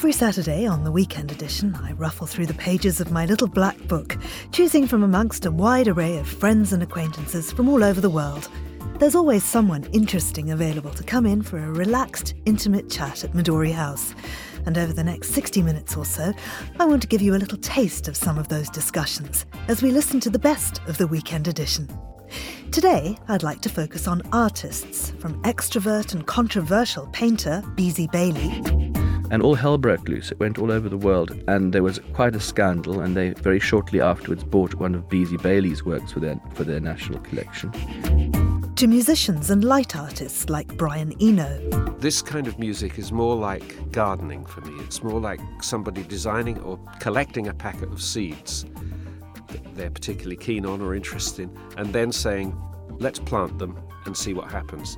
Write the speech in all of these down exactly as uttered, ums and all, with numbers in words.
Every Saturday on the Weekend Edition, I ruffle through the pages of my little black book, choosing from amongst a wide array of friends and acquaintances from all over the world. There's always someone interesting available to come in for a relaxed, intimate chat at Midori House. And over the next sixty minutes or so, I want to give you a little taste of some of those discussions as we listen to the best of the Weekend Edition. Today, I'd like to focus on artists, from extrovert and controversial painter Beezie Bailey. And all hell broke loose. It went all over the world, and there was quite a scandal, and they very shortly afterwards bought one of Beezie Bailey's works for their, for their national collection. To musicians and light artists like Brian Eno. This kind of music is more like gardening for me. It's more like somebody designing or collecting a packet of seeds that they're particularly keen on or interested in, and then saying, let's plant them and see what happens.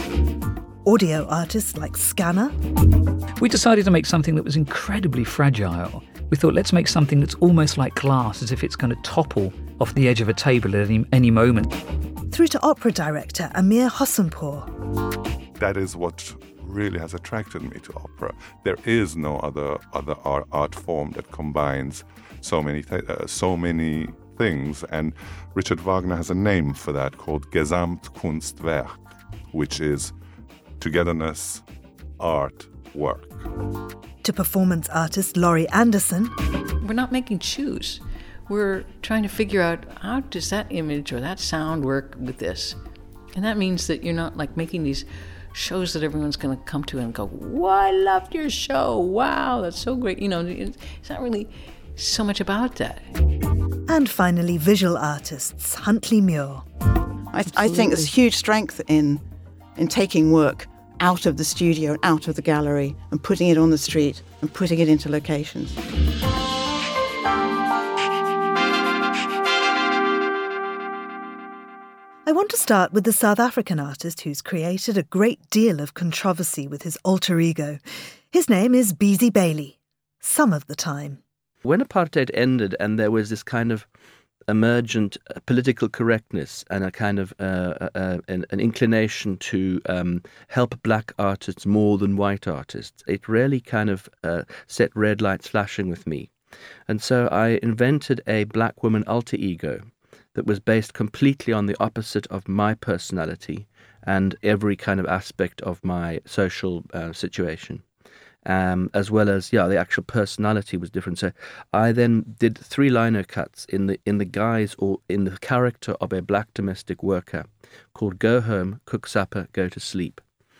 Audio artists like Scanner. We decided to make something that was incredibly fragile. We thought, let's make something that's almost like glass, as if it's going to topple off the edge of a table at any, any moment. Through to opera director Amir Hossenpour. That is what really has attracted me to opera. There is no other other art, art form that combines so many th- uh, so many things, and Richard Wagner has a name for that called Gesamtkunstwerk, which is togetherness, art, work. To performance artist Laurie Anderson. We're not making shoes. We're trying to figure out, how does that image or that sound work with this? And that means that you're not like making these shows that everyone's going to come to and go, "Whoa, I loved your show. Wow, that's so great." You know, it's not really so much about that. And finally, visual artists Huntley Muir. I, I think there's huge strength in in taking work out of the studio and out of the gallery and putting it on the street and putting it into locations. I want to start with the South African artist who's created a great deal of controversy with his alter ego. His name is Beezie Bailey, some of the time. When apartheid ended and there was this kind of emergent uh, political correctness and a kind of uh, uh, an, an inclination to um, help black artists more than white artists, it really kind of uh, set red lights flashing with me. And so I invented a black woman alter ego that was based completely on the opposite of my personality and every kind of aspect of my social uh, situation. Um, as well as, yeah, the actual personality was different. So I then did three lino cuts in the in the guise or in the character of a black domestic worker called Go Home, Cook Supper, Go to Sleep.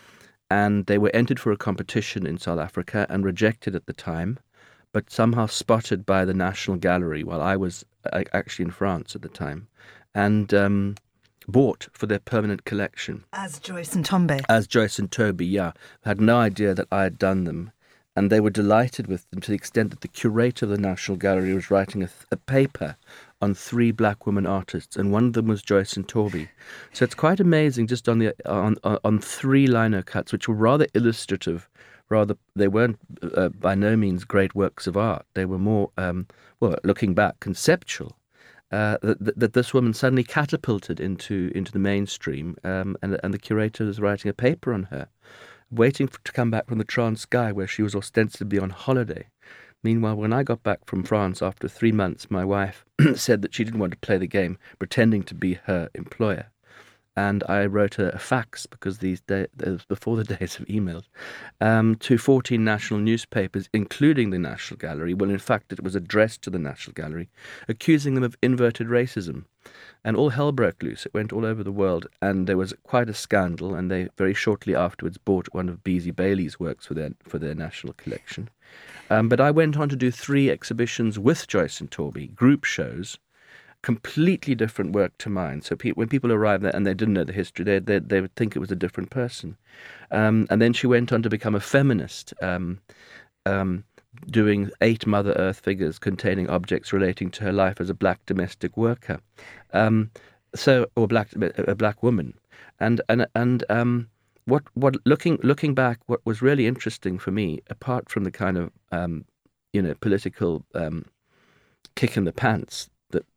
And they were entered for a competition in South Africa and rejected at the time, but somehow spotted by the National Gallery while I was uh, actually in France at the time, and um, bought for their permanent collection. As Joyce and Tombe. As Joyce and Toby, yeah. Had no idea that I had done them. And they were delighted with them to the extent that the curator of the National Gallery was writing a, th- a paper on three black women artists, and one of them was Joyce and Toby. So it's quite amazing just on the on on, on three lino cuts, which were rather illustrative. Rather, they weren't uh, by no means great works of art. They were more, um, well, looking back, conceptual. Uh, that, that this woman suddenly catapulted into into the mainstream, um, and and the curator was writing a paper on her, waiting for, to come back from the Transkei, where she was ostensibly on holiday. Meanwhile, when I got back from France after three months, my wife said that she didn't want to play the game, pretending to be her employer. And I wrote a, a fax, because these days, before the days of emails, um, to fourteen national newspapers, including the National Gallery. Well, in fact, it was addressed to the National Gallery, accusing them of inverted racism. And all hell broke loose. It went all over the world, and there was quite a scandal, and they very shortly afterwards bought one of Beezie Bailey's works for their, for their national collection. Um, but I went on to do three exhibitions with Joyce and Toby, group shows, completely different work to mine. So pe- when people arrived there and they didn't know the history, they they, they would think it was a different person. Um, and then she went on to become a feminist, um, um, doing eight Mother Earth figures containing objects relating to her life as a black domestic worker, um, so or black a black woman. And and and um, what what looking looking back, what was really interesting for me, apart from the kind of um, you know political um, kick in the pants that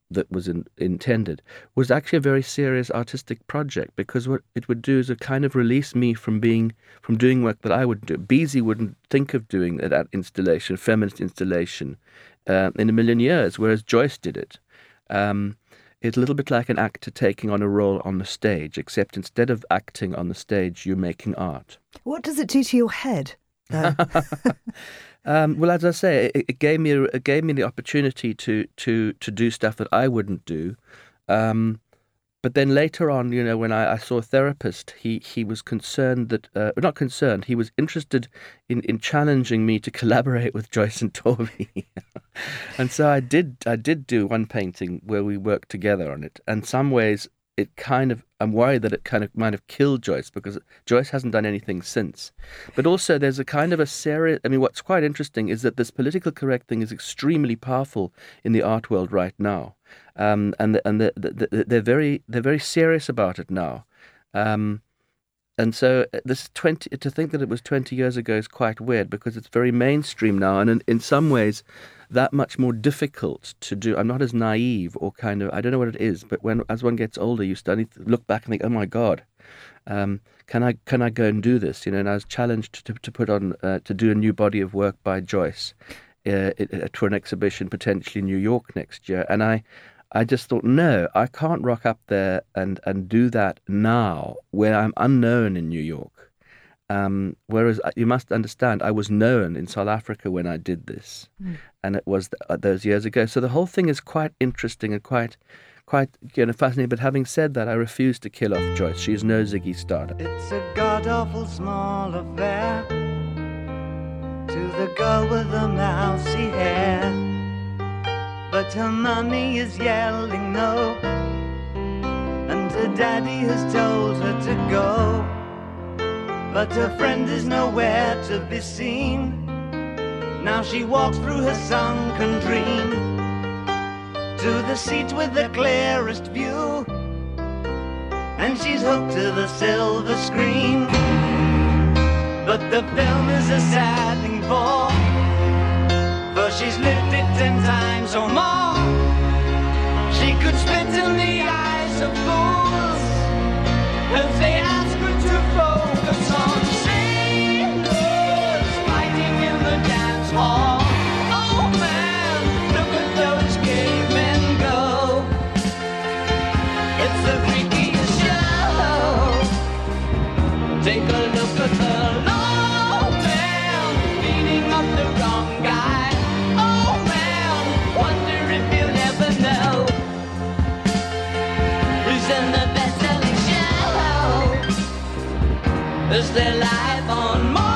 that was in, intended was actually a very serious artistic project, because what it would do is it kind of release me from being from doing work that I would do. Beezy wouldn't think of doing that installation, feminist installation, uh, in a million years, whereas Joyce did it. Um, it's a little bit like an actor taking on a role on the stage, except instead of acting on the stage, you're making art. What does it do to your head, though? Um, well, as I say, it, it gave me it gave me the opportunity to to to do stuff that I wouldn't do. Um, but then later on, you know, when I, I saw a therapist, he he was concerned that uh, not concerned. He was interested in, in challenging me to collaborate with Joyce and Torby, and so I did. I did do one painting where we worked together on it. And some ways, it kind of, I'm worried that it kind of might have killed Joyce, because Joyce hasn't done anything since. But also there's a kind of a serious, I mean, what's quite interesting is that this political correct thing is extremely powerful in the art world right now. Um, and the, and the, the, the, they're very they're very serious about it now. Um, and so this twenty to think that it was twenty years ago is quite weird, because it's very mainstream now, and in, in some ways that much more difficult to do. I'm not as naive or kind of, I don't know what it is, but when as one gets older, you start to look back and think, oh my God, um, can I can I go and do this? You know, and I was challenged to to put on uh, to do a new body of work by Joyce uh, it, for an exhibition potentially in New York next year, and I. I just thought, no, I can't rock up there and, and do that now where I'm unknown in New York. Um, whereas you must understand, I was known in South Africa when I did this, mm. and it was th- those years ago. So the whole thing is quite interesting and quite, quite you know, fascinating. But having said that, I refuse to kill off Joyce. She is no Ziggy Stardust. It's a god-awful small affair to the girl with the mousy hair. But her mummy is yelling no, and her daddy has told her to go. But her friend is nowhere to be seen. Now she walks through her sunken dream to the seat with the clearest view, and she's hooked to the silver screen. But the film is a sad thing for, for she's lived it ten times or more. She could spit in the eyes of fools if they ask her to focus on sailors fighting in the dance hall. Oh man, look at those cavemen go. It's the freakiest show. Take a look at the low man beating up the wrong guy. Is their life on Mars?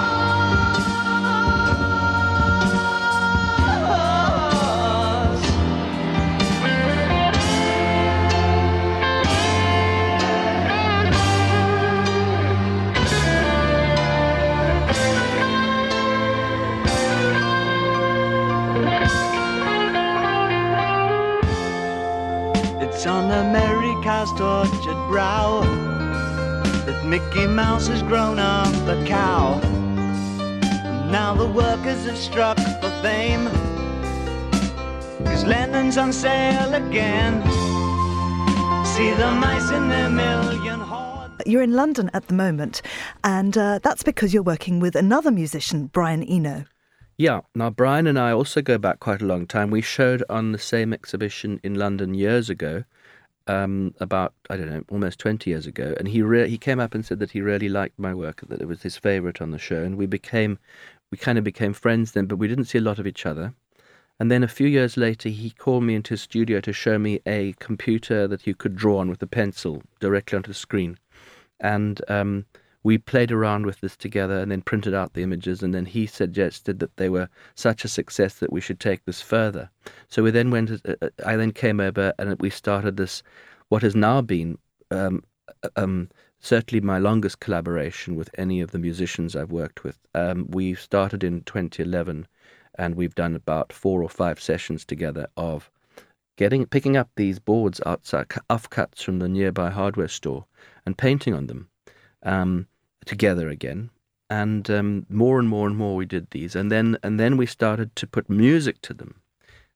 It's on America's tortured brow that Mickey Mouse has grown up a cow. And now the workers have struck for fame, 'cause Lennon's on sale again. See the mice in their million hordes. You're in London at the moment, and uh, that's because you're working with another musician, Brian Eno. Yeah, now Brian and I also go back quite a long time. We showed on the same exhibition in London years ago. Um, about, I don't know, almost twenty years ago. And he re- he came up and said that he really liked my work, that it was his favourite on the show. And we became, we kind of became friends then, but we didn't see a lot of each other. And then a few years later, he called me into his studio to show me a computer that you could draw on with a pencil directly onto the screen. And um, we played around with this together and then printed out the images. And then he suggested that they were such a success that we should take this further. So we then went, uh, I then came over and we started this, what has now been um, um, certainly my longest collaboration with any of the musicians I've worked with. Um, we started in twenty eleven and we've done about four or five sessions together of getting, picking up these boards outside, offcuts from the nearby hardware store and painting on them. Um, together again, and um, more and more and more we did these, and then and then we started to put music to them,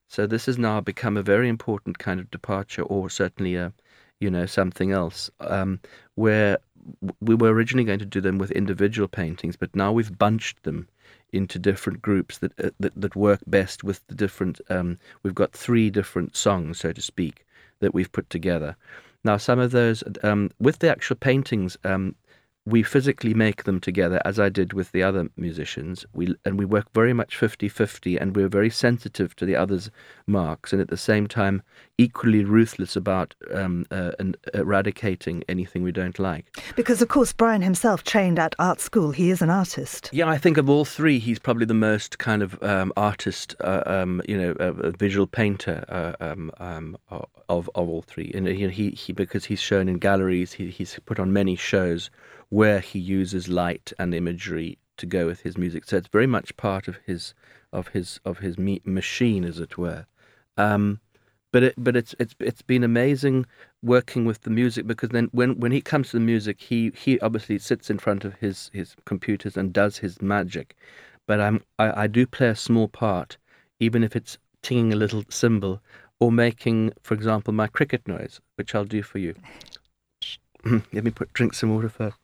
So this has now become a very important kind of departure, or certainly a, you know, something else, um, where we were originally going to do them with individual paintings, but now we've bunched them into different groups that uh, that, that work best with the different. Um, we've got three different songs, so to speak, that we've put together. Now, some of those um, with the actual paintings. Um, We physically make them together, as I did with the other musicians. We and we work very much fifty-fifty, and we're very sensitive to the others' marks, and at the same time equally ruthless about um, uh, and eradicating anything we don't like. Because, of course, Brian himself trained at art school. He is an artist. Yeah, I think of all three, he's probably the most kind of um, artist, uh, um, you know, a, a visual painter uh, um, um, of of all three. And he, he, he because he's shown in galleries, he, he's put on many shows where he uses light and imagery to go with his music. So it's very much part of his of his of his me- machine, as it were. Um, but it, but it's it's it's been amazing working with the music, because then when, when he comes to the music, he he obviously sits in front of his, his computers and does his magic. But I'm I, I do play a small part, even if it's tinging a little cymbal or making, for example, my cricket noise, which I'll do for you. Let me put drink some water first.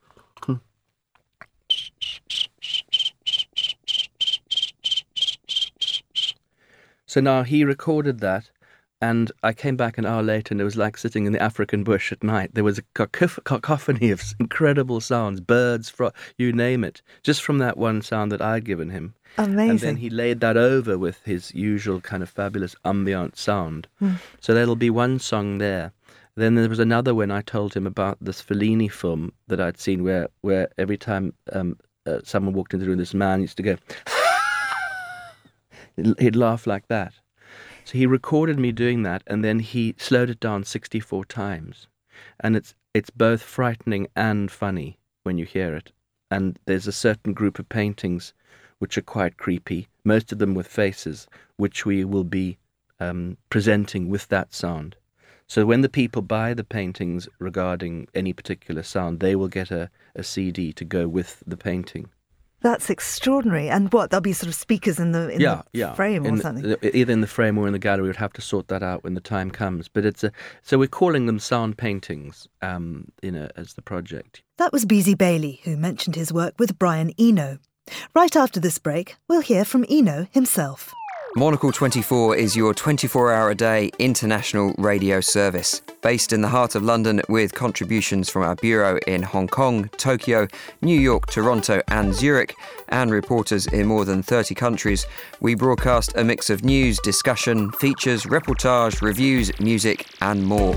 So now he recorded that, and I came back an hour later, and it was like sitting in the African bush at night. There was a cacoph- cacophony of incredible sounds, birds, fro- you name it, just from that one sound that I'd given him. Amazing. And then he laid that over with his usual kind of fabulous ambient sound. Mm. So there'll be one song there. Then there was another when I told him about this Fellini film that I'd seen, where, where every time um, uh, someone walked into the room, this man used to go, he'd laugh like that. So he recorded me doing that, and then he slowed it down sixty-four times. And it's it's both frightening and funny when you hear it. And there's a certain group of paintings which are quite creepy, most of them with faces, which we will be um, presenting with that sound. So when the people buy the paintings regarding any particular sound, they will get a, a C D to go with the painting. That's extraordinary. And what, there'll be sort of speakers in the, in yeah, the yeah. frame or in something? The, either in the frame or in the gallery. We'd have to sort that out when the time comes. But it's a, so we're calling them sound paintings, um, you know, as the project. That was Beezy Bailey, who mentioned his work with Brian Eno. Right after this break, we'll hear from Eno himself. Monocle twenty-four is your twenty-four hour a day international radio service. Based in the heart of London, with contributions from our bureau in Hong Kong, Tokyo, New York, Toronto and Zurich, and reporters in more than thirty countries, we broadcast a mix of news, discussion, features, reportage, reviews, music and more.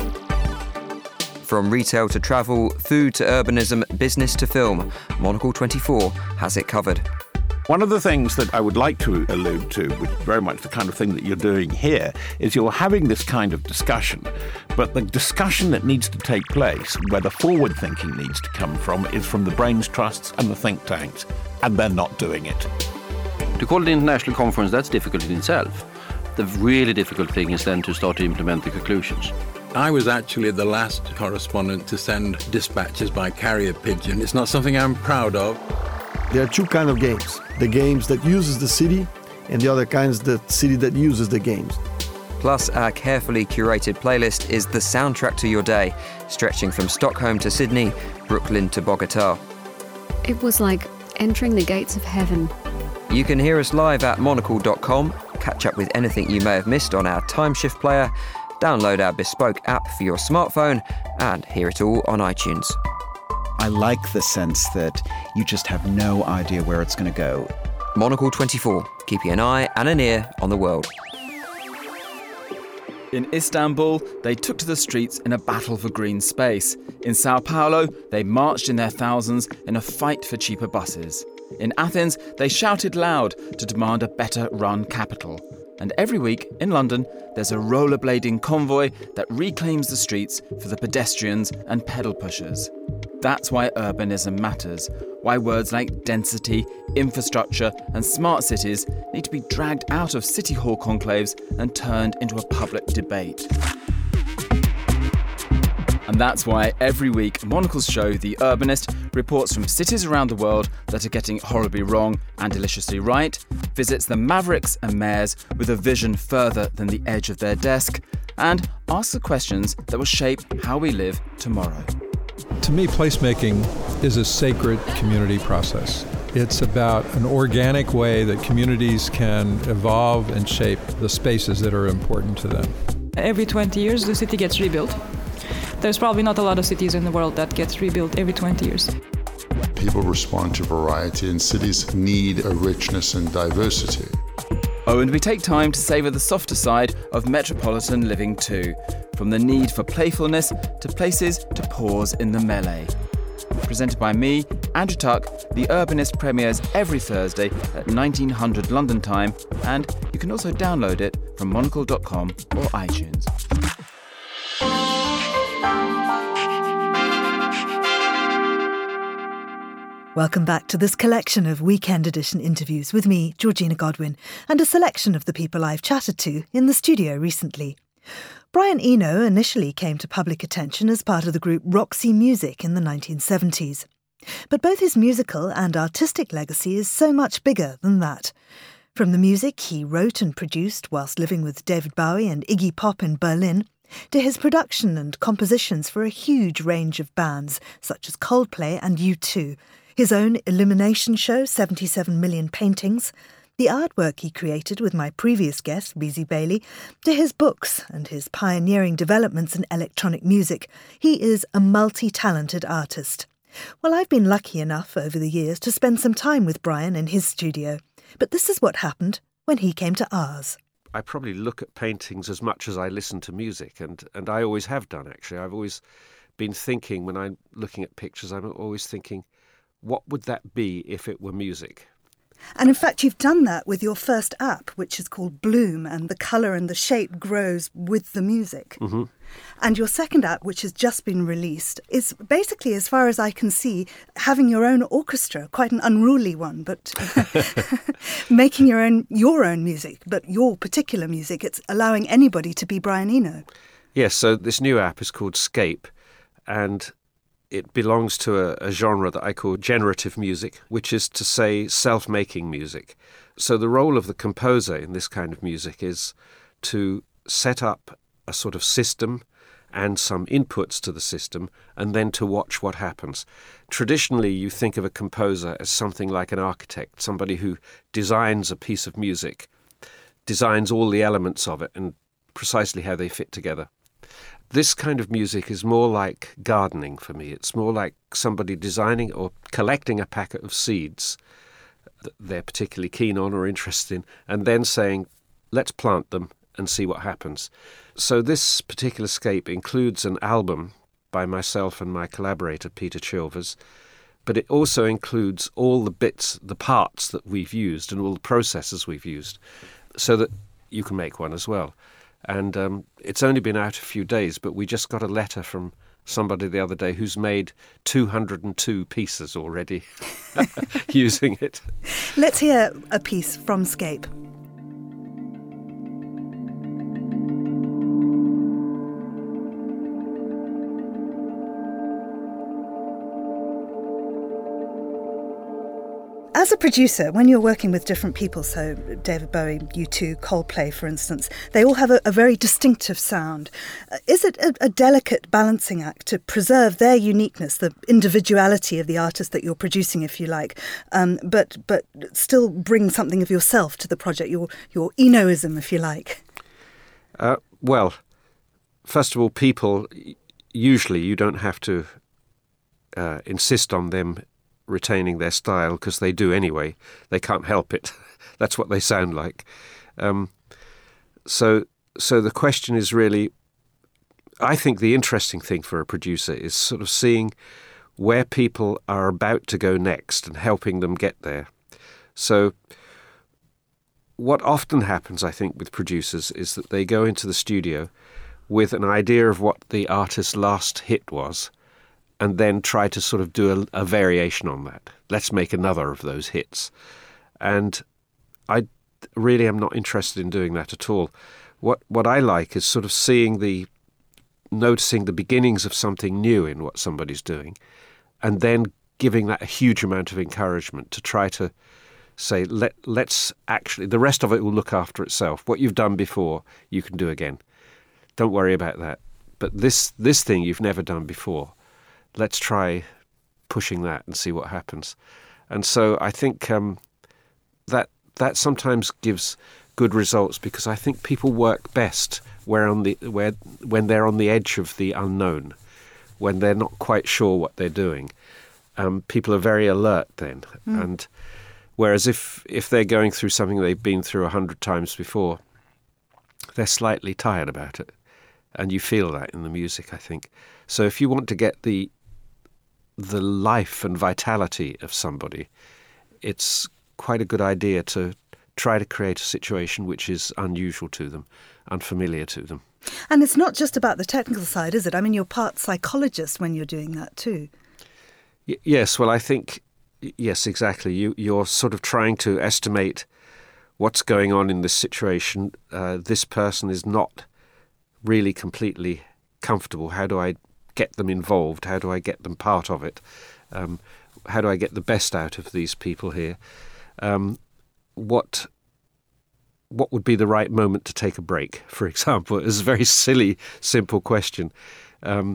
From retail to travel, food to urbanism, business to film, Monocle twenty-four has it covered. One of the things that I would like to allude to, which is very much the kind of thing that you're doing here, is you're having this kind of discussion, but the discussion that needs to take place, where the forward thinking needs to come from, is from the brains trusts and the think tanks, and they're not doing it. To call it an international conference, that's difficult in itself. The really difficult thing is then to start to implement the conclusions. I was actually the last correspondent to send dispatches by carrier pigeon. It's not something I'm proud of. There are two kinds of games. The games that uses the city, and the other kinds the city that uses the games. Plus, our carefully curated playlist is the soundtrack to your day, stretching from Stockholm to Sydney, Brooklyn to Bogota. It was like entering the gates of heaven. You can hear us live at monocle dot com, catch up with anything you may have missed on our Timeshift player, download our bespoke app for your smartphone, and hear it all on iTunes. I like the sense that you just have no idea where it's going to go. Monocle twenty-four, keeping an eye and an ear on the world. In Istanbul, they took to the streets in a battle for green space. In Sao Paulo, they marched in their thousands in a fight for cheaper buses. In Athens, they shouted loud to demand a better run capital. And every week, in London, there's a rollerblading convoy that reclaims the streets for the pedestrians and pedal pushers. That's why urbanism matters, why words like density, infrastructure and smart cities need to be dragged out of city hall conclaves and turned into a public debate. And that's why every week Monocle's show, The Urbanist, reports from cities around the world that are getting horribly wrong and deliciously right, visits the mavericks and mayors with a vision further than the edge of their desk, and asks the questions that will shape how we live tomorrow. To me, placemaking is a sacred community process. It's about an organic way that communities can evolve and shape the spaces that are important to them. Every twenty years, the city gets rebuilt. There's probably not a lot of cities in the world that gets rebuilt every twenty years. People respond to variety, and cities need a richness and diversity. Oh, and we take time to savour the softer side of metropolitan living too, from the need for playfulness to places to pause in the melee. Presented by me, Andrew Tuck, The Urbanist premieres every Thursday at nineteen hundred London time, and you can also download it from monocle dot com or iTunes. Welcome back to this collection of Weekend Edition interviews with me, Georgina Godwin, and a selection of the people I've chatted to in the studio recently. Brian Eno initially came to public attention as part of the group Roxy Music in the nineteen seventies. But both his musical and artistic legacy is so much bigger than that. From the music he wrote and produced whilst living with David Bowie and Iggy Pop in Berlin, to his production and compositions for a huge range of bands such as Coldplay and U two, his own illumination show, seventy-seven million Paintings, the artwork he created with my previous guest, Beezy Bailey, to his books and his pioneering developments in electronic music, he is a multi-talented artist. Well, I've been lucky enough over the years to spend some time with Brian in his studio, but this is what happened when he came to ours. I probably look at paintings as much as I listen to music, and, and I always have done, actually. I've always been thinking, when I'm looking at pictures, I'm always thinking, what would that be if it were music? And in fact, you've done that with your first app, which is called Bloom, and the colour and the shape grows with the music. Mm-hmm. And your second app, which has just been released, is basically, as far as I can see, having your own orchestra, quite an unruly one, but making your own your own music, but your particular music. It's allowing anybody to be Brian Eno. Yes, so this new app is called Scape, and it belongs to a, a genre that I call generative music, which is to say self-making music. So the role of the composer in this kind of music is to set up a sort of system and some inputs to the system, and then to watch what happens. Traditionally, you think of a composer as something like an architect, somebody who designs a piece of music, designs all the elements of it and precisely how they fit together. This kind of music is more like gardening for me. It's more like somebody designing or collecting a packet of seeds that they're particularly keen on or interested in, and then saying, let's plant them and see what happens. So this particular scape includes an album by myself and my collaborator, Peter Chilvers, but it also includes all the bits, the parts that we've used and all the processes we've used, so that you can make one as well. And um, it's only been out a few days, but we just got a letter from somebody the other day who's made two hundred two pieces already using it. Let's hear a piece from Scape. As a producer, when you're working with different people, so David Bowie, U two, Coldplay, for instance, they all have a, a very distinctive sound. Uh, is it a, a delicate balancing act to preserve their uniqueness, the individuality of the artist that you're producing, if you like, um, but but still bring something of yourself to the project, your your Enoism, if you like? Uh, well, first of all, people, usually you don't have to uh, insist on them retaining their style, because they do anyway. They can't help it. That's what they sound like. Um, so so the question is really, I think the interesting thing for a producer is sort of seeing where people are about to go next and helping them get there. So what often happens, I think, with producers is that they go into the studio with an idea of what the artist's last hit was, and then try to sort of do a, a variation on that. Let's make another of those hits. And I really am not interested in doing that at all. What what I like is sort of seeing the noticing the beginnings of something new in what somebody's doing, and then giving that a huge amount of encouragement to try to say, Let, let's actually, the rest of it will look after itself. What you've done before, you can do again. Don't worry about that. But this this thing you've never done before, let's try pushing that and see what happens. And so I think um, that that sometimes gives good results, because I think people work best where on the where when they're on the edge of the unknown, when they're not quite sure what they're doing. Um, people are very alert then, mm. and whereas if if they're going through something they've been through a hundred times before, they're slightly tired about it, and you feel that in the music, I think. So if you want to get the the life and vitality of somebody, it's quite a good idea to try to create a situation which is unusual to them, unfamiliar to them. And it's not just about the technical side, is it? I mean, you're part psychologist when you're doing that too. Y- yes, well, I think, yes, exactly. You, you're sort of trying to estimate what's going on in this situation. Uh, this person is not really completely comfortable. How do I get them involved? How do I get them part of it? Um, how do I get the best out of these people here? Um, what what would be the right moment to take a break, for example? It's a very silly, simple question. Um,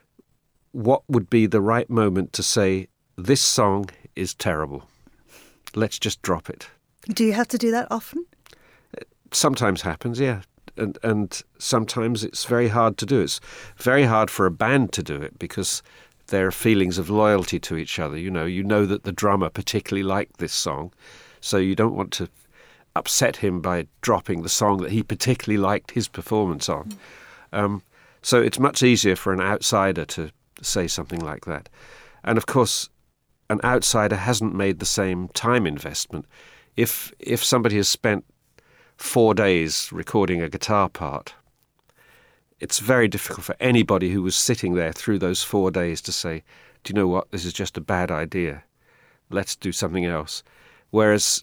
what would be the right moment to say, this song is terrible, let's just drop it? Do you have to do that often? It sometimes happens, yeah. And and sometimes it's very hard to do. It's very hard for a band to do it, because there are feelings of loyalty to each other. You know, you know that the drummer particularly liked this song, so you don't want to upset him by dropping the song that he particularly liked his performance on. Mm. Um, so it's much easier for an outsider to say something like that. And of course, an outsider hasn't made the same time investment. If if somebody has spent four days recording a guitar part, it's very difficult for anybody who was sitting there through those four days to say, do you know what, this is just a bad idea, let's do something else. Whereas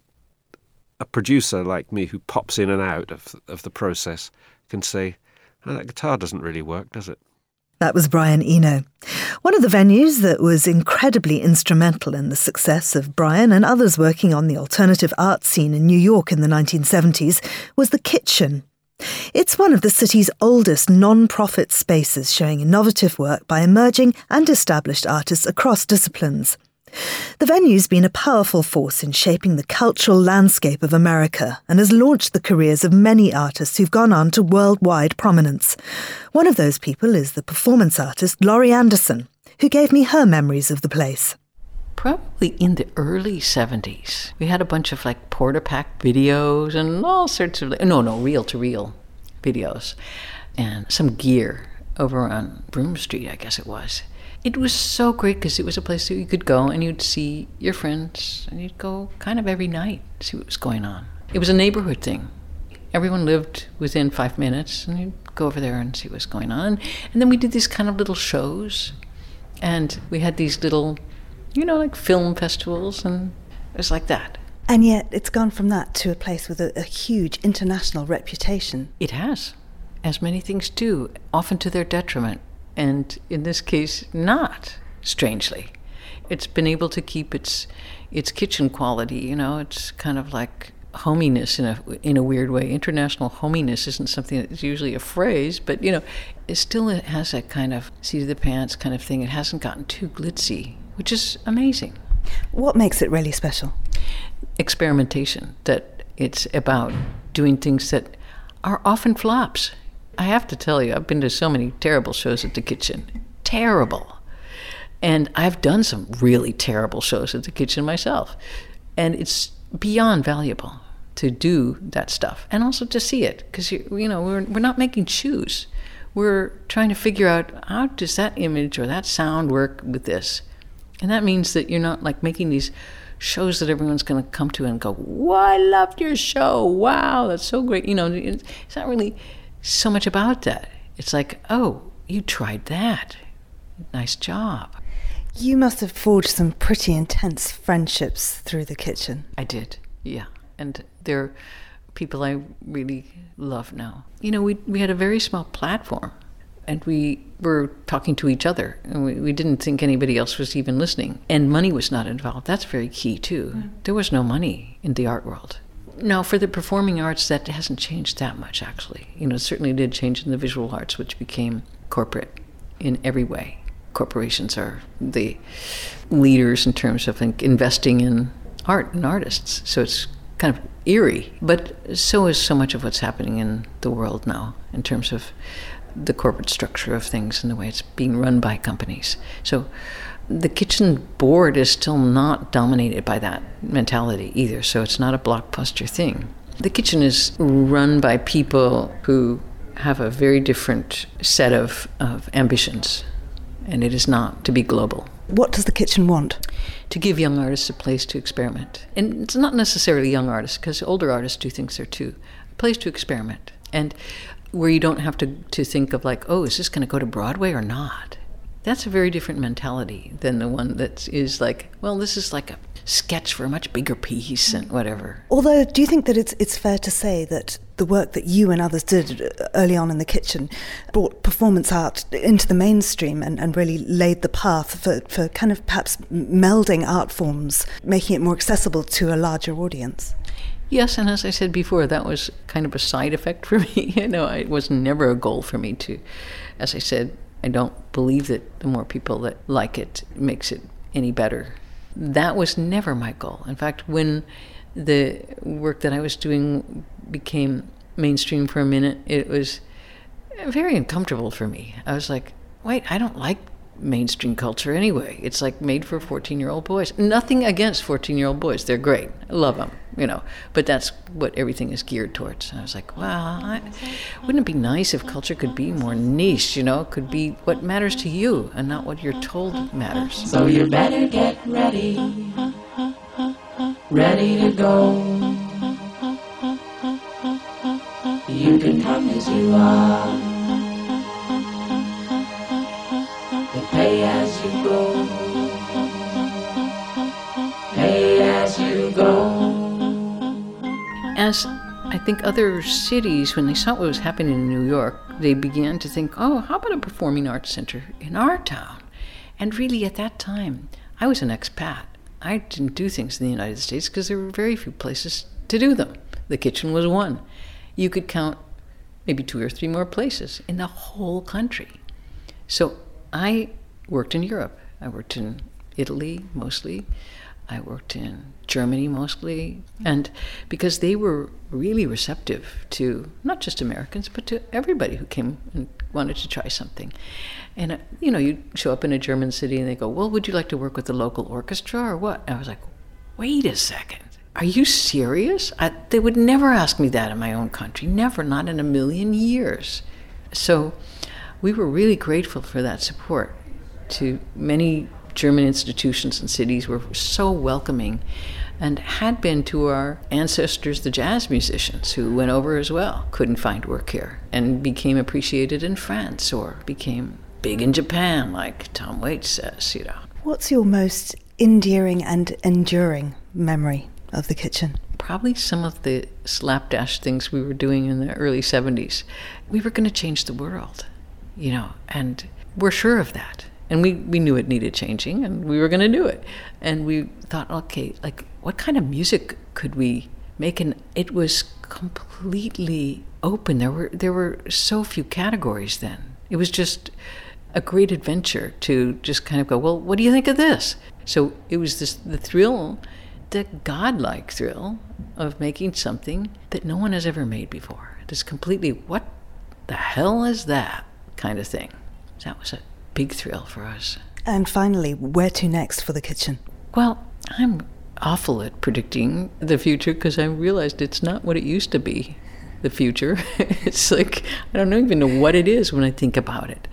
a producer like me, who pops in and out of, of the process, can say, oh, that guitar doesn't really work, does it? That was Brian Eno. One of the venues that was incredibly instrumental in the success of Brian and others working on the alternative art scene in New York in the nineteen seventies was the Kitchen. It's one of the city's oldest non-profit spaces, showing innovative work by emerging and established artists across disciplines. The venue's been a powerful force in shaping the cultural landscape of America and has launched the careers of many artists who've gone on to worldwide prominence. One of those people is the performance artist Laurie Anderson, who gave me her memories of the place. Probably in the early seventies. We had a bunch of like Portapack videos and all sorts of, no, no, reel-to-reel videos. And some gear over on Broome Street, I guess it was. It was so great because it was a place that you could go and you'd see your friends, and you'd go kind of every night, see what was going on. It was a neighborhood thing. Everyone lived within five minutes, and you'd go over there and see what's going on. And then we did these kind of little shows, and we had these little, you know, like film festivals, and it was like that. And yet it's gone from that to a place with a, a huge international reputation. It has, as many things do, often to their detriment. And in this case, not, strangely. It's been able to keep its its kitchen quality, you know. It's kind of like hominess in a in a weird way. International hominess isn't something that's usually a phrase, but, you know, it still has that kind of seat-of-the-pants kind of thing. It hasn't gotten too glitzy, which is amazing. What makes it really special? Experimentation, that it's about doing things that are often flops. I have to tell you, I've been to so many terrible shows at the Kitchen. Terrible. And I've done some really terrible shows at the Kitchen myself. And it's beyond valuable to do that stuff. And also to see it. Because, you, you know, we're, we're not making shoes. We're trying to figure out, how does that image or that sound work with this? And that means that you're not like making these shows that everyone's going to come to and go, "Wow, I loved your show. Wow, that's so great." You know, it's not really so much about that. It's like, oh, you tried that. Nice job. You must have forged some pretty intense friendships through the Kitchen. I did, yeah. And they're people I really love now. You know, we we had a very small platform And we were talking to each other, and we, we didn't think anybody else was even listening. And money was not involved. That's very key, too. Mm. There was no money in the art world. Now, for the performing arts, that hasn't changed that much, actually. You know, it certainly did change in the visual arts, which became corporate in every way. Corporations are the leaders in terms of investing in art and artists. So it's kind of eerie. But so is so much of what's happening in the world now in terms of the corporate structure of things and the way it's being run by companies. So the kitchen board is still not dominated by that mentality either, so it's not a blockbuster thing. The kitchen is run by people who have a very different set of, of ambitions, and it is not to be global. What does the kitchen want? To give young artists a place to experiment. And it's not necessarily young artists, because older artists do things there too. A place to experiment. And where you don't have to, to think of like, oh, is this going to go to Broadway or not? That's a very different mentality than the one that is like, well, this is like a sketch for a much bigger piece and whatever. Although, do you think that it's it's fair to say that the work that you and others did early on in the kitchen brought performance art into the mainstream and, and really laid the path for, for kind of perhaps melding art forms, making it more accessible to a larger audience? Yes, and as I said before, that was kind of a side effect for me. You know, it was never a goal for me to, as I said, I don't believe that the more people that like it makes it any better. That was never my goal. In fact, when the work that I was doing became mainstream for a minute, it was very uncomfortable for me. I was like, wait, I don't like mainstream culture anyway. It's like made for fourteen-year-old boys. Nothing against fourteen-year-old boys. They're great. I love them, you know. But that's what everything is geared towards. And I was like, well, I, wouldn't it be nice if culture could be more niche, you know? Could be what matters to you and not what you're told matters. So you better get ready, ready to go. You can come as you are. Pay as you go. Pay as you go. As I think other cities, when they saw what was happening in New York, they began to think, oh, how about a performing arts center in our town? And really at that time, I was an expat. I didn't do things in the United States because there were very few places to do them. The kitchen was one. You could count maybe two or three more places in the whole country. So I worked in Europe. I worked in Italy mostly. I worked in Germany mostly. And because they were really receptive to not just Americans, but to everybody who came and wanted to try something. And, uh, you know, you show up in a German city and they go, well, would you like to work with the local orchestra or what? And I was like, wait a second. Are you serious? I, they would never ask me that in my own country. Never, not in a million years. So we were really grateful for that support. To many German institutions and cities were so welcoming and had been to our ancestors, the jazz musicians, who went over as well, couldn't find work here, and became appreciated in France or became big in Japan, like Tom Waits says, you know. What's your most endearing and enduring memory of the kitchen? Probably some of the slapdash things we were doing in the early seventies. We were going to change the world, you know, and we're sure of that. And we, we knew it needed changing, and we were going to do it. And we thought, okay, like, what kind of music could we make? And it was completely open. There were there were so few categories then. It was just a great adventure to just kind of go, well, what do you think of this? So it was this the thrill, the godlike thrill of making something that no one has ever made before. It is completely, what the hell is that kind of thing. That was a big thrill for us. And finally, where to next for the kitchen? Well, I'm awful at predicting the future because I realized it's not what it used to be, the future. It's like, I don't even know what it is when I think about it.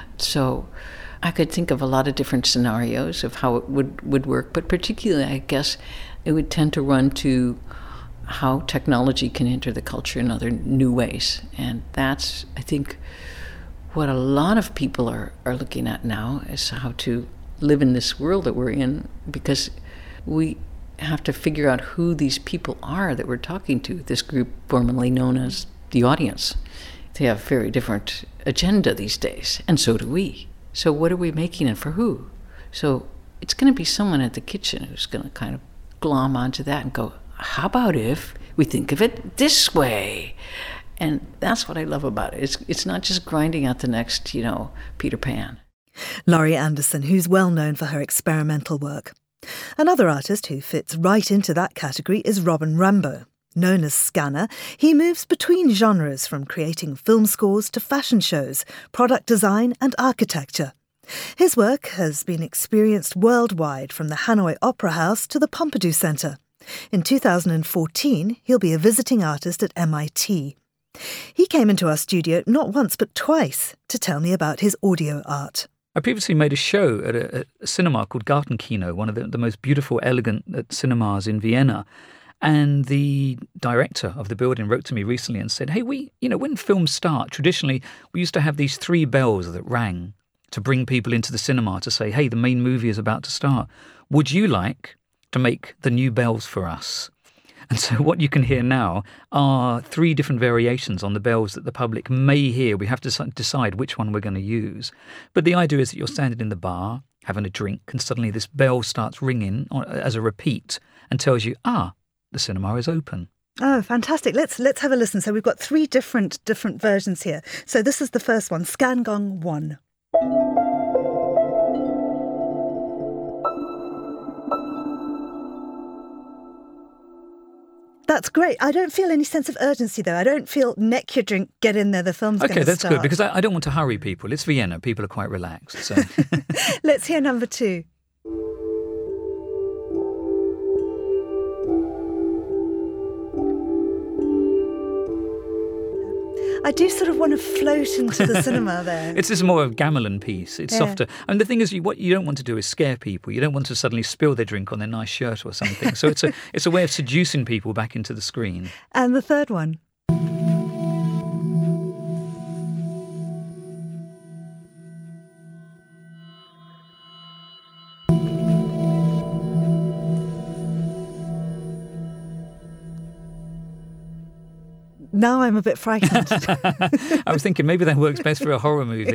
So I could think of a lot of different scenarios of how it would, would work, but particularly, I guess, it would tend to run to how technology can enter the culture in other new ways. And that's, I think, what a lot of people are, are looking at now is how to live in this world that we're in, because we have to figure out who these people are that we're talking to, this group formerly known as the audience. They have a very different agenda these days, and so do we. So what are we making and for who? So it's going to be someone at the kitchen who's going to kind of glom onto that and go, how about if we think of it this way? And that's what I love about it. It's it's not just grinding out the next, you know, Peter Pan. Laurie Anderson, who's well known for her experimental work. Another artist who fits right into that category is Robin Rambo. Known as Scanner, he moves between genres from creating film scores to fashion shows, product design and architecture. His work has been experienced worldwide, from the Hanoi Opera House to the Pompidou Centre. In two thousand fourteen, he'll be a visiting artist at M I T. He came into our studio not once but twice to tell me about his audio art. I previously made a show at a, a cinema called Gartenkino, one of the, the most beautiful, elegant cinemas in Vienna. And the director of the building wrote to me recently and said, hey, we, you know, when films start, traditionally, we used to have these three bells that rang to bring people into the cinema to say, hey, the main movie is about to start. Would you like to make the new bells for us? And so what you can hear now are three different variations on the bells that the public may hear. We have to decide which one we're going to use. But the idea is that you're standing in the bar, having a drink, and suddenly this bell starts ringing as a repeat and tells you, ah, the cinema is open. Oh, fantastic. Let's let's have a listen. So we've got three different different versions here. So this is the first one, Scan Gong one. That's great. I don't feel any sense of urgency, though. I don't feel neck your drink, get in there, the film's going to start. Okay, that's good, because I, I don't want to hurry people. It's Vienna. People are quite relaxed. So. Let's hear number two. I do sort of want to float into the cinema there. It's just more of a gamelan piece. It's yeah. softer. And the thing is, you, what you don't want to do is scare people. You don't want to suddenly spill their drink on their nice shirt or something. So it's a it's a way of seducing people back into the screen. And the third one? Now I'm a bit frightened. I was thinking maybe that works best for a horror movie.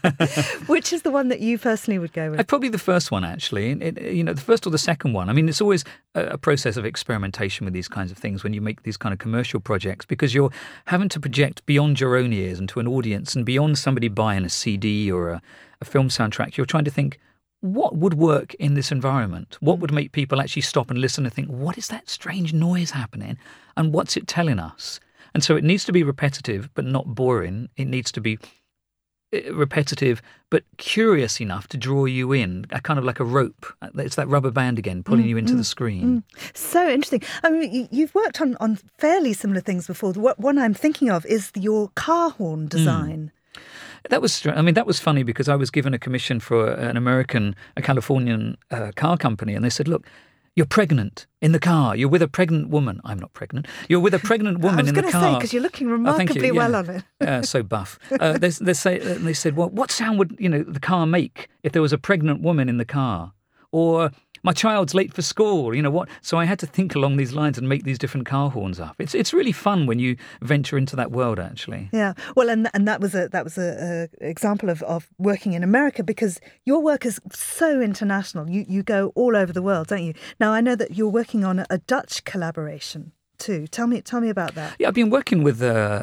Which is the one that you personally would go with? Uh, probably the first one, actually. It, you know, the first or the second one. I mean, it's always a, a process of experimentation with these kinds of things when you make these kind of commercial projects, because you're having to project beyond your own ears and to an audience and beyond somebody buying a C D or a, a film soundtrack. You're trying to think, what would work in this environment? What would make people actually stop and listen and think, what is that strange noise happening? And what's it telling us? And so it needs to be repetitive, but not boring. It needs to be repetitive, but curious enough to draw you in, a kind of like a rope. It's that rubber band again, pulling mm, you into mm, the screen. Mm. So interesting. I mean, you've worked on, on fairly similar things before. The one I'm thinking of is your car horn design. Mm. That was, I mean, that was funny because I was given a commission for an American, a Californian uh, car company, and they said, look, you're pregnant in the car. You're with a pregnant woman. I'm not pregnant. You're with a pregnant woman in the car. I was going to say, because you're looking remarkably oh, well yeah. on it. uh, so buff. Uh, they, they, say, they said, well, what sound would you know the car make if there was a pregnant woman in the car? Or my child's late for school, you know what? So I had to think along these lines and make these different car horns up. It's it's really fun when you venture into that world, actually. Yeah, well, and and that was a that was a, a example of, of working in America, because your work is so international. You you go all over the world, don't you? Now I know that you're working on a, a Dutch collaboration too. Tell me tell me about that. Yeah, I've been working with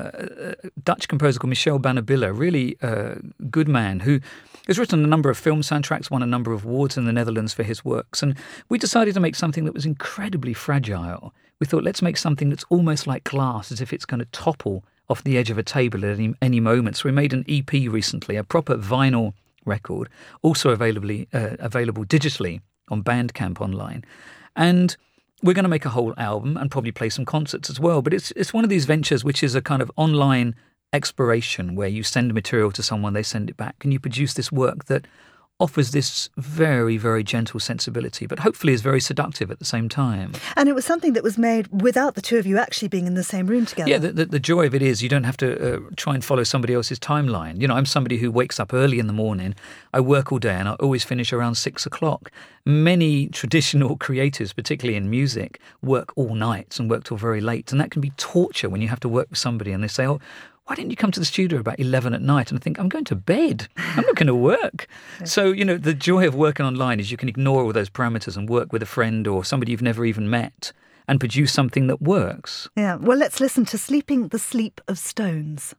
a, a Dutch composer called Michel Bannabille, really uh, good man who has written a number of film soundtracks, won a number of awards in the Netherlands for his works. And we decided to make something that was incredibly fragile. We thought, let's make something that's almost like glass, as if it's going to topple off the edge of a table at any, any moment. So we made an E P recently, a proper vinyl record, also available, uh, available digitally on Bandcamp online. And we're going to make a whole album and probably play some concerts as well. But it's it's one of these ventures which is a kind of online exploration where you send material to someone, they send it back, and you produce this work that offers this very, very gentle sensibility, but hopefully is very seductive at the same time. And it was something that was made without the two of you actually being in the same room together. Yeah, the, the, the joy of it is you don't have to uh, try and follow somebody else's timeline. You know, I'm somebody who wakes up early in the morning, I work all day, and I always finish around six o'clock. Many traditional creatives, particularly in music, work all night and work till very late, and that can be torture when you have to work with somebody and they say, oh, why didn't you come to the studio about eleven at night? And I think, I'm going to bed. I'm not going to work. So, you know, the joy of working online is you can ignore all those parameters and work with a friend or somebody you've never even met and produce something that works. Yeah, well, let's listen to Sleeping the Sleep of Stones.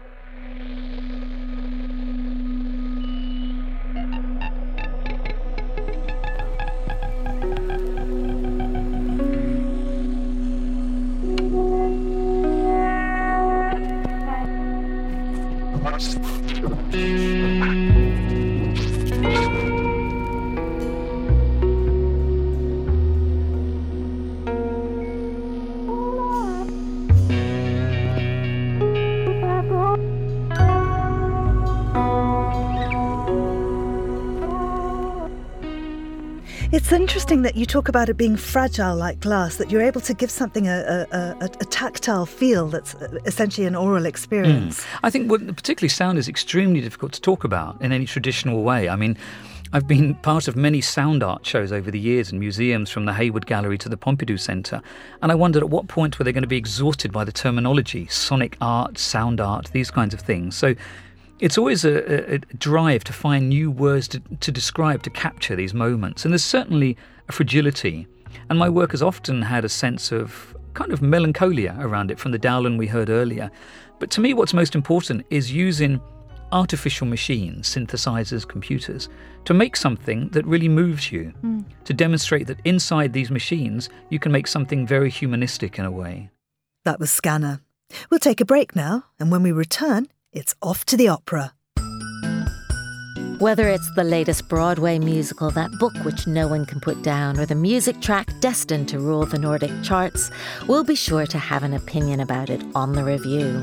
It's interesting that you talk about it being fragile like glass, that you're able to give something a, a, a, a tactile feel that's essentially an oral experience. Mm. I think what, particularly sound is extremely difficult to talk about in any traditional way. I mean, I've been part of many sound art shows over the years in museums, from the Hayward Gallery to the Pompidou Centre, and I wondered at what point were they going to be exhausted by the terminology, sonic art, sound art, these kinds of things. So it's always a, a, a drive to find new words to, to describe, to capture these moments. And there's certainly a fragility. And my work has often had a sense of kind of melancholia around it, from the Dowland we heard earlier. But to me, what's most important is using artificial machines, synthesizers, computers, to make something that really moves you, mm. to demonstrate that inside these machines, you can make something very humanistic in a way. That was Scanner. We'll take a break now, and when we return, it's off to the opera. Whether it's the latest Broadway musical, That Book Which No One Can Put Down, or the music track destined to rule the Nordic charts, we'll be sure to have an opinion about it on The Review.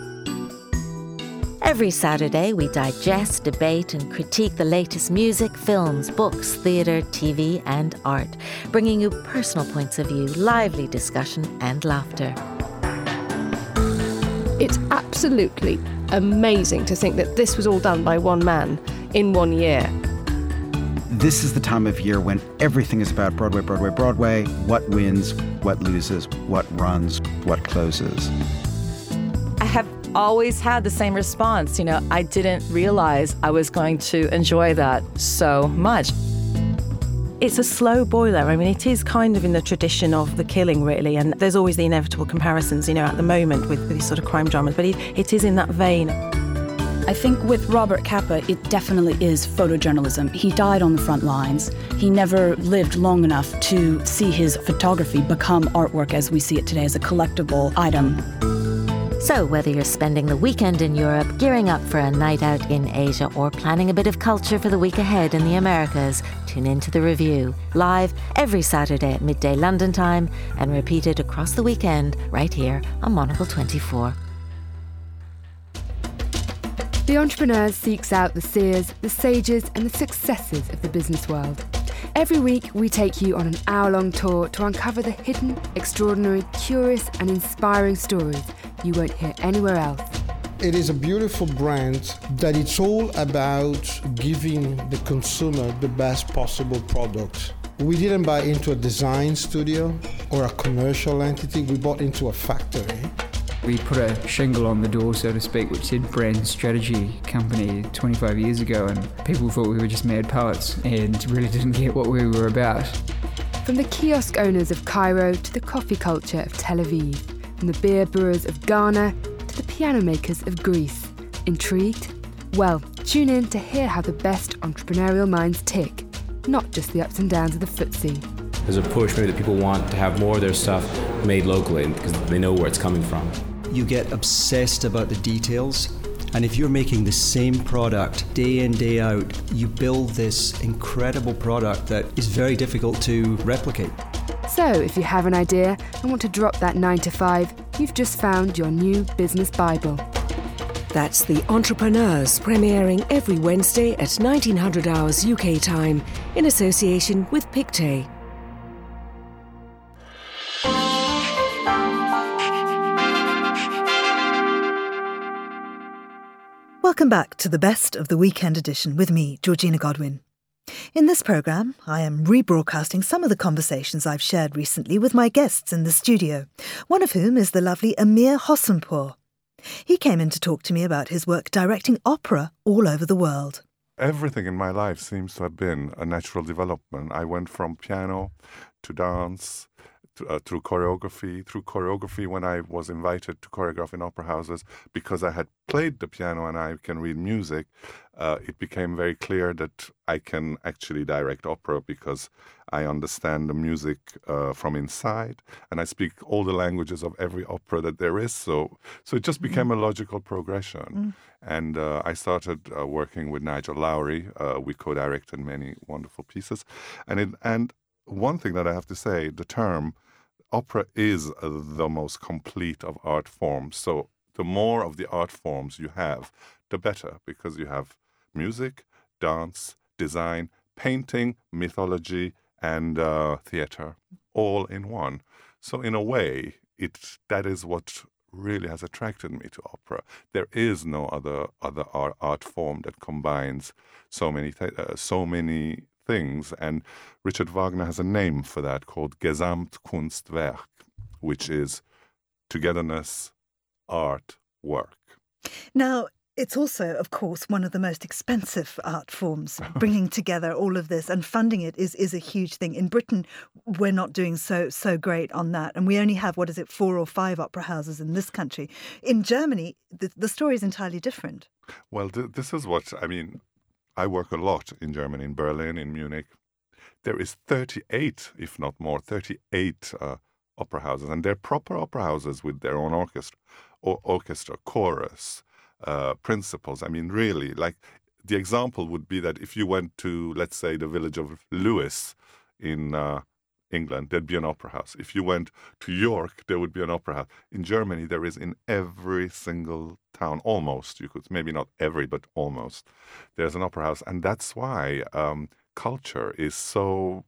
Every Saturday, we digest, debate and critique the latest music, films, books, theatre, T V and art, bringing you personal points of view, lively discussion and laughter. It's absolutely amazing to think that this was all done by one man in one year. This is the time of year when everything is about Broadway, Broadway, Broadway. What wins, what loses, what runs, what closes. I have always had the same response. You know, I didn't realize I was going to enjoy that so much. It's a slow boiler. I mean, it is kind of in the tradition of The Killing, really, and there's always the inevitable comparisons, you know, at the moment with, with these sort of crime dramas, but it, it is in that vein. I think with Robert Capa, it definitely is photojournalism. He died on the front lines. He never lived long enough to see his photography become artwork as we see it today, as a collectible item. So whether you're spending the weekend in Europe, gearing up for a night out in Asia, or planning a bit of culture for the week ahead in the Americas, tune into The Review, live every Saturday at midday London time and repeated across the weekend right here on Monocle twenty-four. The Entrepreneurs seeks out the seers, the sages and the successes of the business world. Every week, we take you on an hour-long tour to uncover the hidden, extraordinary, curious and inspiring stories you won't hear anywhere else. It is a beautiful brand that it's all about giving the consumer the best possible product. We didn't buy into a design studio or a commercial entity, we bought into a factory. We put a shingle on the door, so to speak, which said Brand Strategy Company twenty-five years ago, and people thought we were just mad poets and really didn't get what we were about. From the kiosk owners of Cairo to the coffee culture of Tel Aviv, from the beer brewers of Ghana to the piano makers of Greece. Intrigued? Well, tune in to hear how the best entrepreneurial minds tick, not just the ups and downs of the footsie. There's a push maybe that people want to have more of their stuff made locally because they know where it's coming from. You get obsessed about the details, and if you're making the same product day in, day out, you build this incredible product that is very difficult to replicate. So if you have an idea and want to drop that nine to five, you've just found your new business Bible. That's The Entrepreneurs, premiering every Wednesday at nineteen hundred hours U K time in association with Pictet. Welcome back to the best of the weekend edition with me, Georgina Godwin. In this programme, I am rebroadcasting some of the conversations I've shared recently with my guests in the studio, one of whom is the lovely Amir Hossenpour. He came in to talk to me about his work directing opera all over the world. Everything in my life seems to have been a natural development. I went from piano to dance, to, uh, through choreography, through choreography when I was invited to choreograph in opera houses, because I had played the piano and I can read music, uh, it became very clear that I can actually direct opera because I understand the music uh, from inside and I speak all the languages of every opera that there is. So, so it just became mm. a logical progression. Mm. And uh, I started uh, working with Nigel Lowry. Uh, we co-directed many wonderful pieces. And it, and one thing that I have to say, the term opera is uh, the most complete of art forms. So the more of the art forms you have, the better, because you have music, dance, design, painting, mythology, and uh, theater all in one. So in a way, it that is what really has attracted me to opera. There is no other other art, art form that combines so many th- uh, so many things, and Richard Wagner has a name for that called Gesamtkunstwerk, which is togetherness, art, work. Now, it's also, of course, one of the most expensive art forms. Bringing together all of this and funding it is, is a huge thing. In Britain, we're not doing so so great on that. And we only have, what is it, four or five opera houses in this country. In Germany, the, the story is entirely different. Well, th- this is what, I mean, I work a lot in Germany, in Berlin, in Munich. There is thirty-eight, if not more, thirty-eight uh, opera houses. And they're proper opera houses with their own orchestra, or orchestra, chorus, Uh, principles. I mean, really, like the example would be that if you went to, let's say, the village of Lewes in uh, England, there'd be an opera house. If you went to York, there would be an opera house. In Germany, there is in every single town, almost, you could, maybe not every, but almost, there's an opera house. And that's why um, culture is so,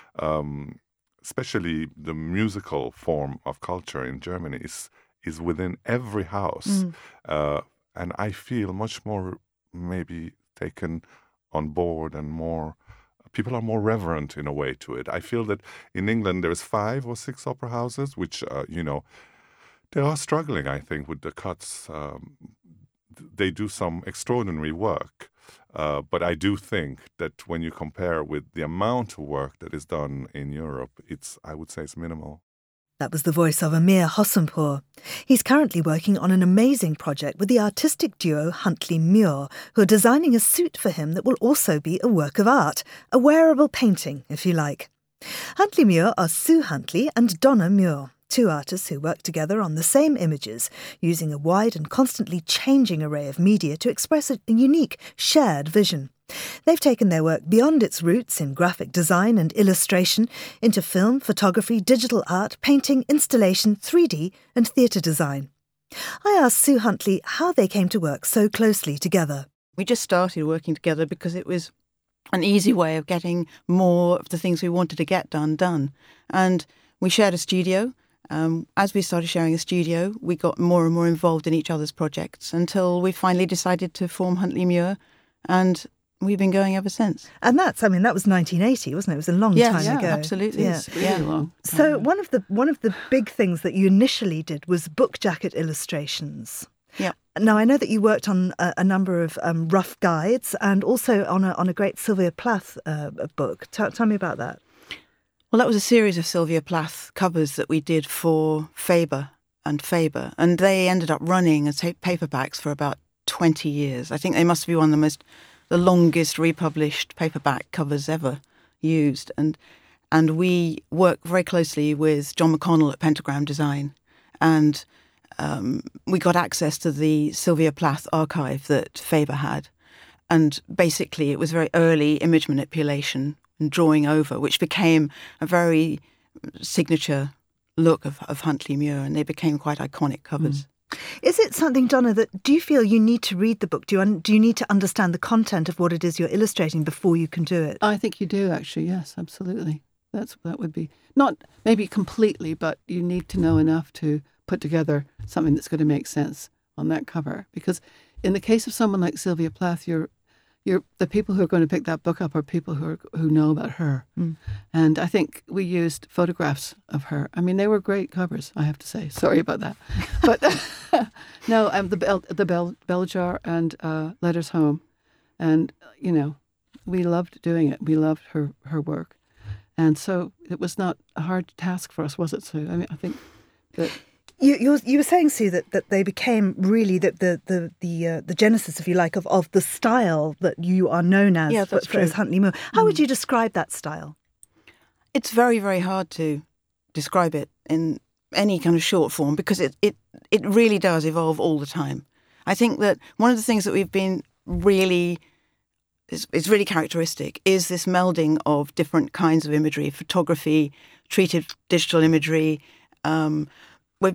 um, especially the musical form of culture in Germany is, is within every house. Mm. Uh, And I feel much more maybe taken on board and more, people are more reverent in a way to it. I feel that in England there's five or six opera houses, which, uh, you know, they are struggling, I think, with the cuts. Um, they do some extraordinary work. Uh, but I do think that when you compare with the amount of work that is done in Europe, it's, I would say it's minimal. That was the voice of Amir Hossenpour. He's currently working on an amazing project with the artistic duo Huntley Muir, who are designing a suit for him that will also be a work of art, a wearable painting, if you like. Huntley Muir are Sue Huntley and Donna Muir, two artists who work together on the same images, using a wide and constantly changing array of media to express a unique, shared vision. They've taken their work beyond its roots in graphic design and illustration into film, photography, digital art, painting, installation, three D and theatre design. I asked Sue Huntley how they came to work so closely together. We just started working together because it was an easy way of getting more of the things we wanted to get done, done. And we shared a studio. Um, as we started sharing a studio, we got more and more involved in each other's projects until we finally decided to form Huntley Muir, and we've been going ever since. And that's, I mean, that was nineteen eighty, wasn't it? It was a long yes, time yeah, ago. Absolutely. Yeah, absolutely. It's really long. So one of the one of the big things that you initially did was book jacket illustrations. Yeah. Now, I know that you worked on a, a number of um, rough guides and also on a, on a great Sylvia Plath uh, book. T- tell me about that. Well, that was a series of Sylvia Plath covers that we did for Faber and Faber, and they ended up running as paperbacks for about twenty years. I think they must be one of the most, the longest republished paperback covers ever used. And and we worked very closely with John McConnell at Pentagram Design, and um, we got access to the Sylvia Plath archive that Faber had. And basically it was very early image manipulation and drawing over, which became a very signature look of, of Huntley Muir, and they became quite iconic covers. Mm. Is it something, Donna, that do you feel you need to read the book? Do you un- do you need to understand the content of what it is you're illustrating before you can do it? I think you do, actually. Yes, absolutely. That's that would be not maybe completely, but you need to know enough to put together something that's going to make sense on that cover. Because in the case of someone like Sylvia Plath, you're you're, the people who are going to pick that book up are people who are, who know about her. Mm. And I think we used photographs of her. I mean, they were great covers, I have to say. Sorry about that. But no, um, the bell, the bell, bell jar and uh, Letters Home. And, you know, we loved doing it. We loved her, her work. And so it was not a hard task for us, was it, Sue? I mean, I think that... You, you, were- you were saying, Sue, that, that they became really the the the the, uh, the genesis, if you like, of, of the style that you are known as, Yeah, for, that's for- as true. Huntley Moore. How would you describe that style? It's very, very hard to describe it in any kind of short form because it, it, it really does evolve all the time. I think that one of the things that we've been really, is, is really characteristic is this melding of different kinds of imagery, photography, treated digital imagery. Um, we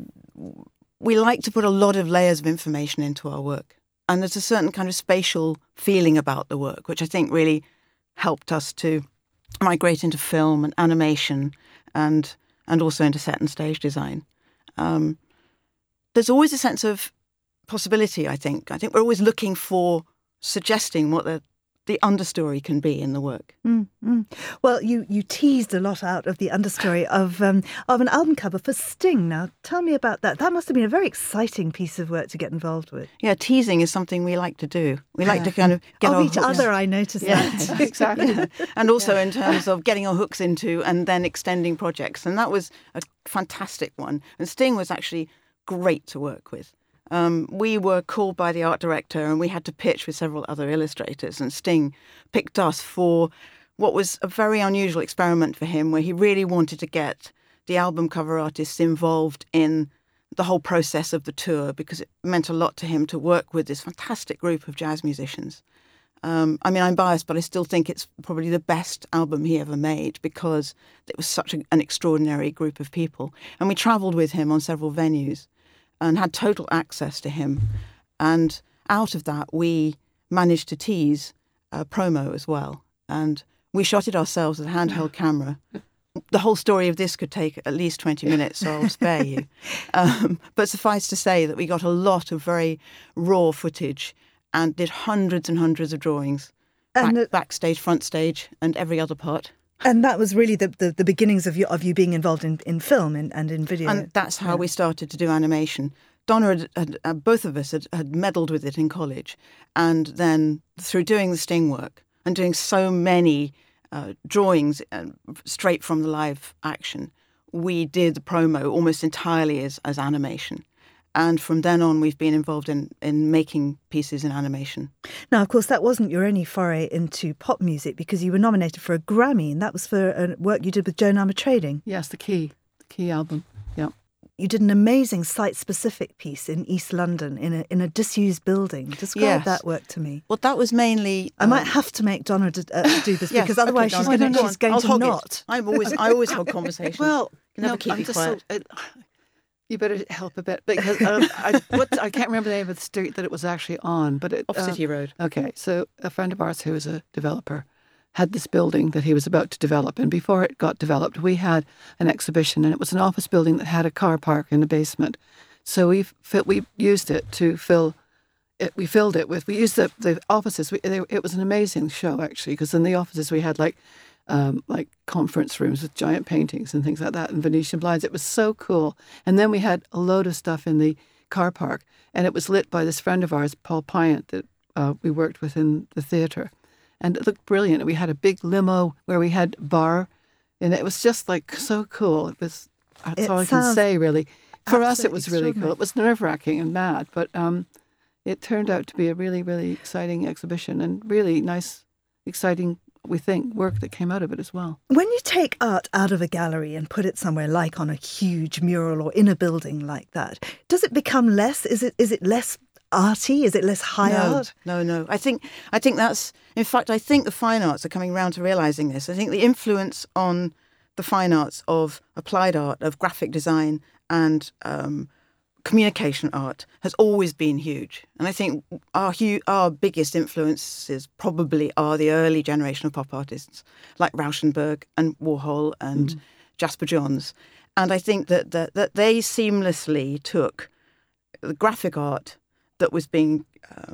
we like to put a lot of layers of information into our work. And there's a certain kind of spatial feeling about the work, which I think really helped us to migrate into film and animation and and also into set and stage design. Um, there's always a sense of possibility, I think. I think we're always looking for suggesting what the, the understory can be in the work. Mm, mm. Well, you, you teased a lot out of the understory of um, of an album cover for Sting. Now, tell me about that. That must have been a very exciting piece of work to get involved with. Yeah, teasing is something we like to do. We like Yeah. to kind of get Of our each hooks- other, I noticed Yeah, that. exactly. Yeah. And also in terms of getting our hooks into and then extending projects. And that was a fantastic one. And Sting was actually great to work with. Um, we were called by the art director and we had to pitch with several other illustrators, and Sting picked us for what was a very unusual experiment for him, where he really wanted to get the album cover artists involved in the whole process of the tour, because it meant a lot to him to work with this fantastic group of jazz musicians. Um, I mean, I'm biased, but I still think it's probably the best album he ever made because it was such a, an extraordinary group of people. And we travelled with him on several venues and had total access to him. And out of that, we managed to tease a promo as well. And we shot it ourselves with a handheld camera. The whole story of this could take at least twenty minutes, so I'll spare you. Um, but suffice to say that we got a lot of very raw footage and did hundreds and hundreds of drawings, And back, it- backstage, front stage, and every other part. And that was really the, the, the beginnings of you of you being involved in, in film and, and in video. And that's how we started to do animation. Donna, had, had, uh, both of us had, had meddled with it in college. And then through doing the Sting work and doing so many uh, drawings uh, straight from the live action, we did the promo almost entirely as, as animation. And from then on, we've been involved in, in making pieces in animation. Now, of course, that wasn't your only foray into pop music, because you were nominated for a Grammy, and that was for a work you did with Joan Armour Trading. Yes, the Key, the Key album. Yeah. You did an amazing site-specific piece in East London in a in a disused building. Describe Yes. that work to me. Well, that was mainly. I might have to make Donna d- uh, do this Yes, because otherwise okay, she's Donna, going go to on. she's going I'll to hog it. not. I'm always I always hog conversations. Well, you never no, keep I'm me just quiet. So, it, you better help a bit because um, I, what, I can't remember the name of the street that it was actually on, but it Off uh, City Road. Okay, so a friend of ours who is a developer had this building that he was about to develop, and before it got developed, we had an exhibition, and it was an office building that had a car park in the basement. So we fi- we used it to fill. It, we filled it with. We used the the offices. We, they, it was an amazing show actually, because in the offices we had like. Um, like conference rooms with giant paintings and things like that and Venetian blinds. It was so cool. And then we had a load of stuff in the car park, and it was lit by this friend of ours, Paul Pyant, that uh, we worked with in the theatre. And it looked brilliant. We had a big limo where we had bar, and it was just like so cool. It was, that's It all I can sounds say really. For us, it absolutely was really cool. extraordinary. It was nerve-wracking and mad, but um, it turned out to be a really, really exciting exhibition and really nice, exciting, we think, work that came out of it as well. When you take art out of a gallery and put it somewhere like on a huge mural or in a building like that, does it become less? Is it is it less arty? Is it less high no, art? No, no. I think I think that's. In fact, I think the fine arts are coming around to realizing this. I think the influence on the fine arts of applied art, of graphic design, and um, communication art has always been huge. And I think our hu- our biggest influences probably are the early generation of pop artists like Rauschenberg and Warhol and Mm. Jasper Johns. And I think that, that that they seamlessly took the graphic art that was being um,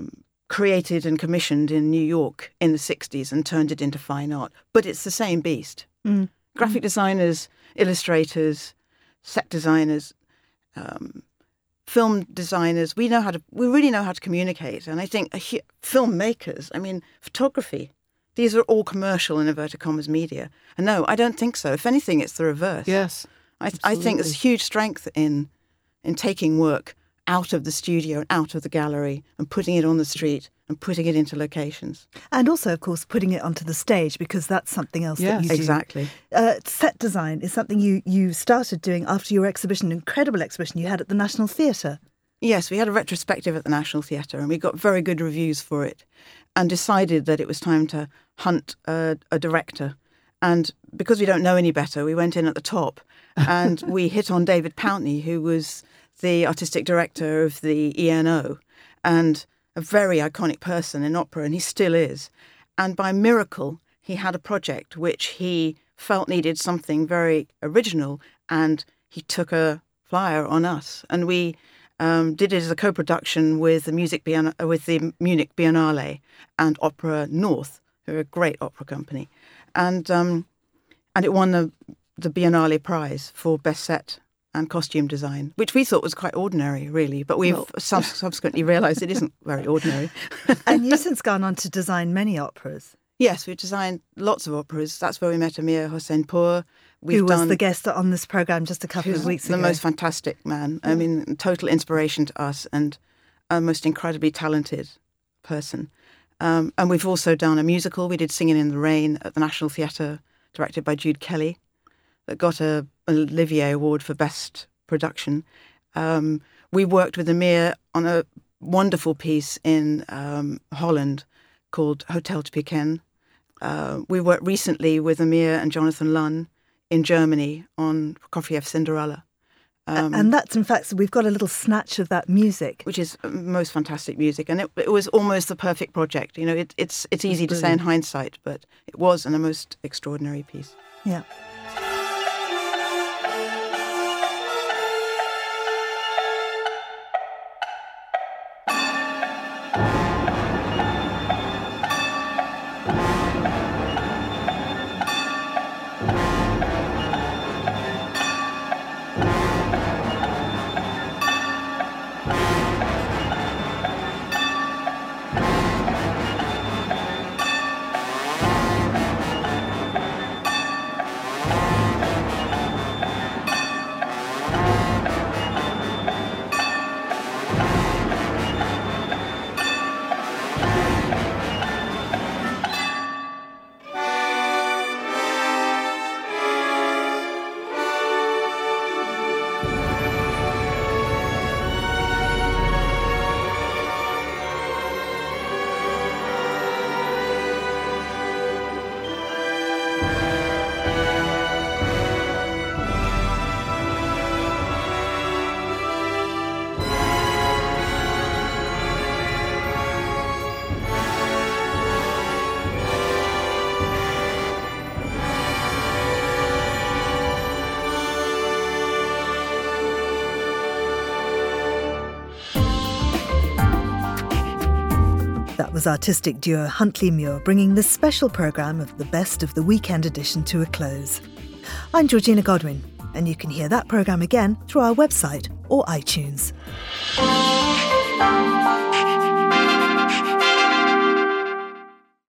created and commissioned in New York in the sixties and turned it into fine art. But it's the same beast. Mm. Graphic designers, illustrators, set designers, um, film designers, we know how to, we really know how to communicate. And I think uh, filmmakers, I mean, photography, these are all commercial in inverted commas media. And no, I don't think so. If anything, it's the reverse. Yes. I, I think there's huge strength in in taking work out of the studio and out of the gallery and putting it on the street and putting it into locations. And also, of course, putting it onto the stage, because that's something else Yes, that you do. exactly. Uh, set design is something you, you started doing after your exhibition, incredible exhibition you had at the National Theatre. Yes, we had a retrospective at the National Theatre and we got very good reviews for it and decided that it was time to hunt a, a director. And because we don't know any better, we went in at the top and we hit on David Pountney, who was the artistic director of the E N O and a very iconic person in opera, and he still is. And by miracle, he had a project which he felt needed something very original, and he took a flyer on us. And we um, did it as a co-production with the music Bienn- with the Munich Biennale and Opera North, who are a great opera company. And um, and it won the the Biennale Prize for Best Set and Costume Design, which we thought was quite ordinary, really. But we've Well- sub- subsequently realised it isn't very ordinary. And you've since gone on to design many operas. Yes, we've designed lots of operas. That's where we met Amir Hossein-Pour. We've who was done, the guest on this programme just a couple who's of weeks the ago. most fantastic man. I mean, total inspiration to us and a most incredibly talented person. Um, and we've also done a musical. We did Singing in the Rain at the National Theatre, directed by Jude Kelly, that got a, an Olivier Award for Best Production. Um, we worked with Amir on a wonderful piece in um, Holland called Hotel de Piquen. Uh, we worked recently with Amir and Jonathan Lunn in Germany on Prokofiev's Cinderella. Um, and that's, in fact, so we've got a little snatch of that music. Which is most fantastic music. And it, it was almost the perfect project. You know, it, it's it's easy to say in brilliant. hindsight, but it was and a most extraordinary piece. Yeah. That was artistic duo Huntley Muir bringing this special programme of the best of the weekend edition to a close. I'm Georgina Godwin, and you can hear that programme again through our website or iTunes.